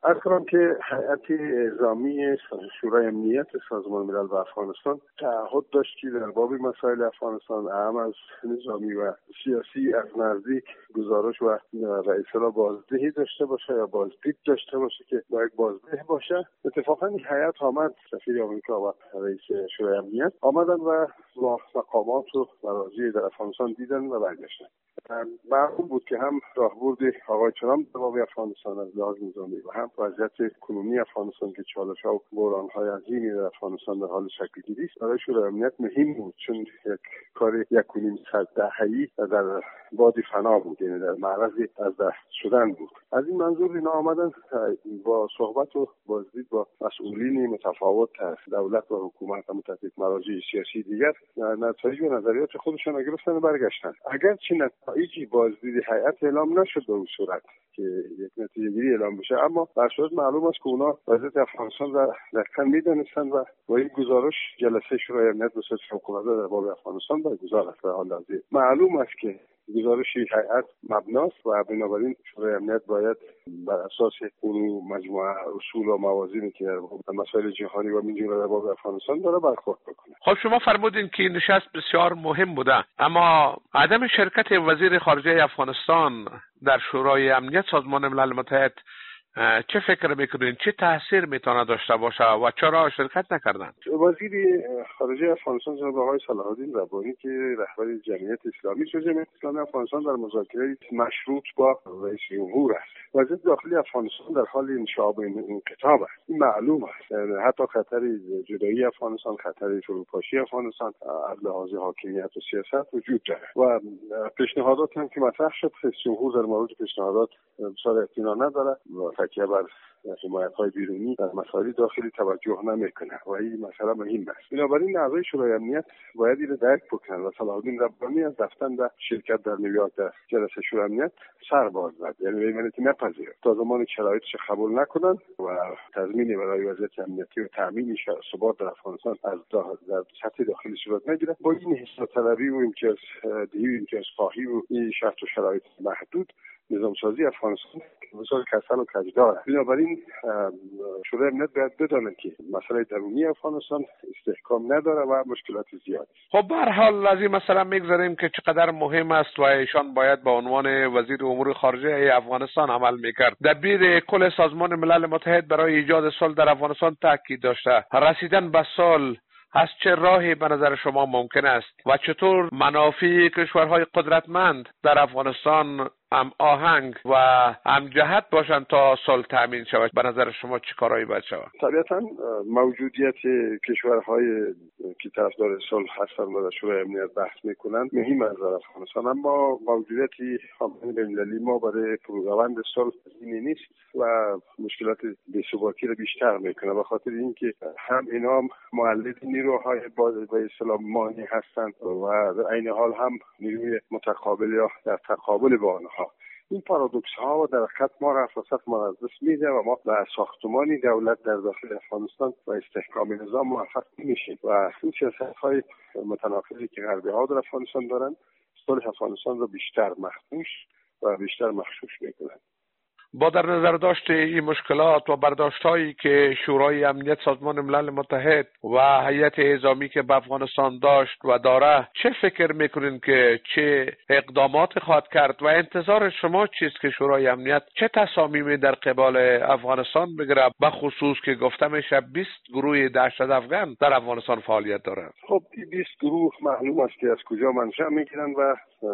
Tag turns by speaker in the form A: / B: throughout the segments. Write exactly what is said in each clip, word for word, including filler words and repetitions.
A: از کنم که هیئت اعزامی شورای امنیت سازمان ملل و افغانستان تعهد داشت که در باب مسائل افغانستان اهم از نظامی و سیاسی از نزدیک گزارش و رئیس را بازدهی داشته باشه یا بازدید داشته باشه که باید بازده باشه. اتفاقا این هیئت آمد، سفیر آمریکا و رئیس شورای امنیت آمدن و مقامات و مراجع در افغانستان دیدن و برگشتن. معلوم بود که هم راهبرد آقای ترامپ در باب افغانستان از لحاظ نظامی و هم وضعیت کنونی افغانستان که چالش‌ها و بحران‌های عظیمی در افغانستان در حال شکل‌گیری است برای شورای امنیت مهم بود، چون یک کار یک و نیم صد دهه‌ای در باد فنا بود، یعنی در معرض از دست شدن بود. از این منظور اینا آمدن با صحبت و بازدید با مسئولین متفاوت از دولت و حکومت و متفق مراجع سیاسی دیگر نتایج و نظریات خودشان را گرفتن و برگشتن. اگرچه نتایجی بازدید هیئت اعلام نشد به اون صورت که یک نتیجه گیری اعلام بشه، اما در صورت معلوم است که اونا وضعیت افغانستان را دقیقاً می‌دانستند و با این گزارش جلسه شورای امنیت به صورت فوق‌العاده در باب افغانستان برگزار است. حال حاضر معلوم است که گزارش هیئت مبناست و بنابراین شورای امنیت باید بر اساس اون مجموعه اصول و موازینی که در مسائل جهانی و منجور در باب افغانستان داره برخورد بکنه.
B: خب شما فرمودین که نشست بسیار مهم بوده، اما عدم شرکت وزیر خارجه افغانستان در شورای امنیت سازمان ملل متحد چه فکر میکنین؟ چه تاثیر میتونه داشته باشه و چرا شرکت نکردن؟
A: وزیر خارجه افغانستان جناب آقای صلاح الدین ربانی که رهبر جمعیت اسلامی جمعیت اسلامی افغانستان در مذاکره مشروط با رئیس جمهور است. وضعیت داخلی افغانستان در حال انشعاب انقلاب است. این معلوم است. حتی خطر جدایی افغانستان، خطر فروپاشی افغانستان از لحاظ حاکمیت و سیاست وجود دارد و پیشنهادات هم که مطرح شد رئیس جمهور در مورد پیشنهادات بسیار اطمینان نداره و تکیه بر حمایت‌های بیرونی در مسائل داخلی توجه نمیکنه و این مسئله مهم است. بنابراین اعضای شورای امنیت باید اینو درک بکنن و صلاح الدین ربانی از رفتن به شرکت در نیویورک در جلسه شورای امنیت سر باز زد، یعنی ببینید که نپذیرد تا زمانی که شرایطش قبول نکنن و تضمین برای وضعیت امنیتی و تامین ثبات در افغانستان از در سطح داخلی صورت نگیره، با این حساب طلبی و امتیاز دهی و امتیاز خواهی و این شرط و شرایط محدود نظام سازی افغانستان بسیار کسل و کجدار است. بنابراین شورای امنیت باید بداند که مسئله درونی افغانستان استحکام نداره و مشکلات زیاد است.
B: خب به هر حال از این مسئله میگذاریم که چقدر مهم است و ایشان باید به عنوان وزیر امور خارجه افغانستان عمل میکرد. دبیر کل سازمان ملل متحد برای ایجاد صلح در افغانستان تاکید داشته رسیدن به صلح از چه راهی به نظر شما ممکن است و چطور منافع کشورهای قدرتمند در افغانستان هم آهنگ و هم جهت باشند تا صلح تامین شود؟ به نظر شما چه کارهایی باید شود؟
A: طبیعتا موجودیت کشورهای که طرفدار صلح هستند و در شورای امنیت بحث میکنند مهم است در افغانستان، اما موجودیت حامی بین‌المللی ما برای روند صلح این نیست و مشکلات بی‌ثباتی را بیشتر میکنه، به خاطر اینکه هم اینا مولد نیروهای باز به اصطلاح مانی هستند و در عین حال هم نیروی متقابل یا در تقابل با آنها. این پارادوکس ها و در حقیقت ما را فرصت ما از دست میده و ما به ساختمانی دولت در داخل افغانستان و استحکام نظام موفق نمیشیم و این سیاست های متناقضی که غربی ها در افغانستان دارن صلح افغانستان را بیشتر مخدوش و بیشتر مخشوش میکنند.
B: با در نظر داشت این مشکلات و برداشت‌هایی که شورای امنیت سازمان ملل متحد و هیئت اعزامی که به افغانستان داشت و داره، چه فکر میکنین که چه اقدامات خواهد کرد و انتظار شما چیست که شورای امنیت چه تصامیمی در قبال افغانستان بگیره، به خصوص که گفته میشه بیست گروه دهشت افغان در افغانستان فعالیت داره؟
A: خب این بیست گروه معلوم است که از کجا منشأ میگیرن و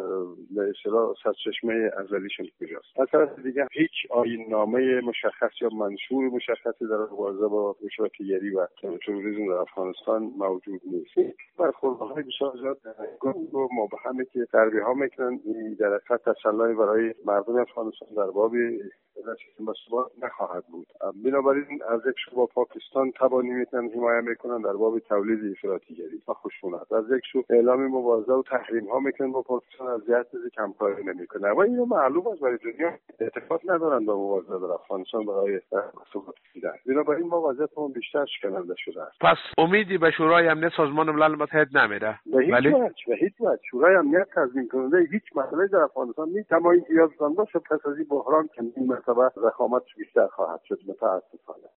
A: به اصطلاح سرچشمه ازلیشون کجاست. از طرف دیگه هیچ آیین‌نامه مشخص یا منشور مشخصی در مبارزه با مشروطه‌گری و تروریسم در افغانستان موجود نیست. برخوردهای بسیار زیاد گنگ و مبهمی که غربی‌ها میکنن در حقیقت تسلای برای مردم افغانستان در باب رسیدن به ثبات نخواهد بود. بنابراین از یک سو با پاکستان تبانی میکنن حمایه میکنن در باب تولید افراطی‌گری و خشونت، از یک سو اعلام مبارزه و تحریم ها میکنن با پاکستان، از جهت کمکاری نمیکنه و اینو معلوم است برای دنیا اتفاق نداره ندارند با وضعیت در افغانستان برای ثبات دیدن. بنابراین ما وضعیتمون بیشتر شکننده شده است.
B: پس امیدی به شورای امنیت سازمان ملل متحد نمیره؟
A: به هیچ وجه به هیچ وجه شورای امنیت تضمین کننده هیچ مسئله در افغانستان نیست. کما اینکه یادتان باشه پس از این بحران که این مرتبه ضخامت بیشتر خواهد شد متاسفانه.